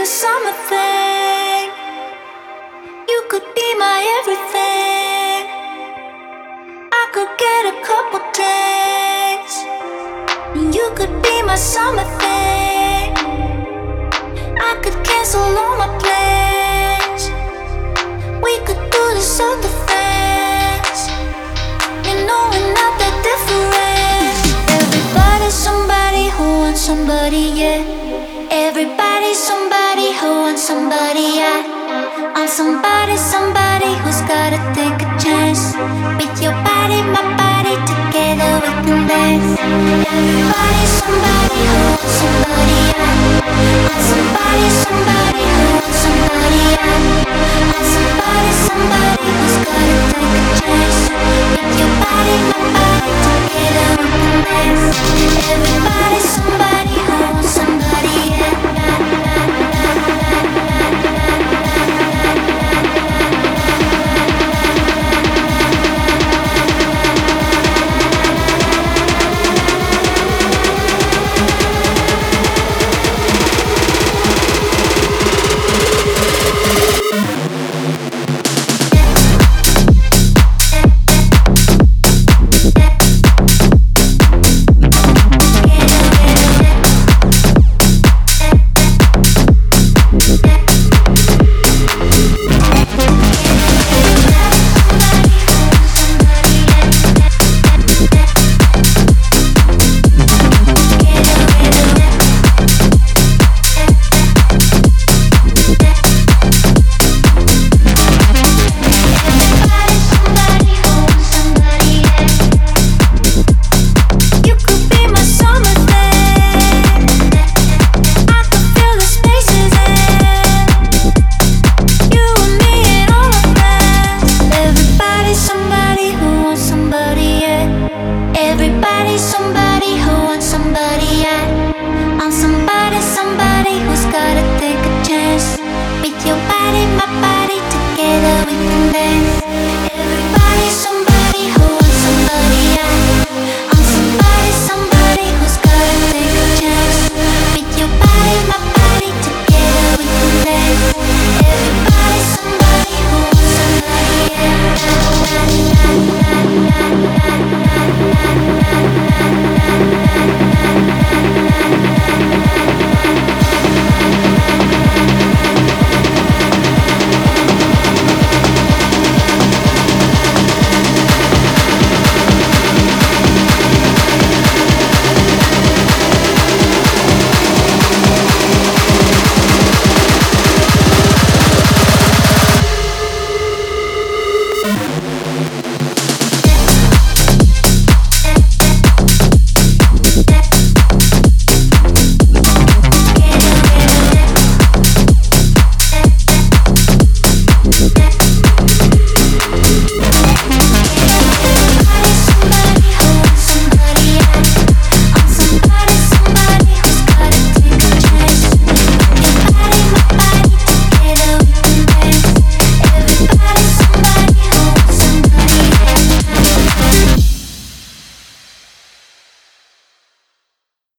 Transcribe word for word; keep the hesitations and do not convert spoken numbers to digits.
summer thing. You could be my everything. I could get a couple days. You could be my summer thing. I could cancel all my plans. We could do this other things. You know we're not that different. Everybody's somebody who wants somebody, yeah. Everybody's somebody who wants somebody, yeah. I'm somebody, somebody who's gotta take a chance. With your body, my body, together we can dance. Everybody's somebody who wants somebody, yeah. I'm somebody, somebody who wants somebody, yeah. I'm somebody, somebody who's gotta take a chance. With your body, my body, together we can dance. Everybody's somebody who wants somebody, yeah.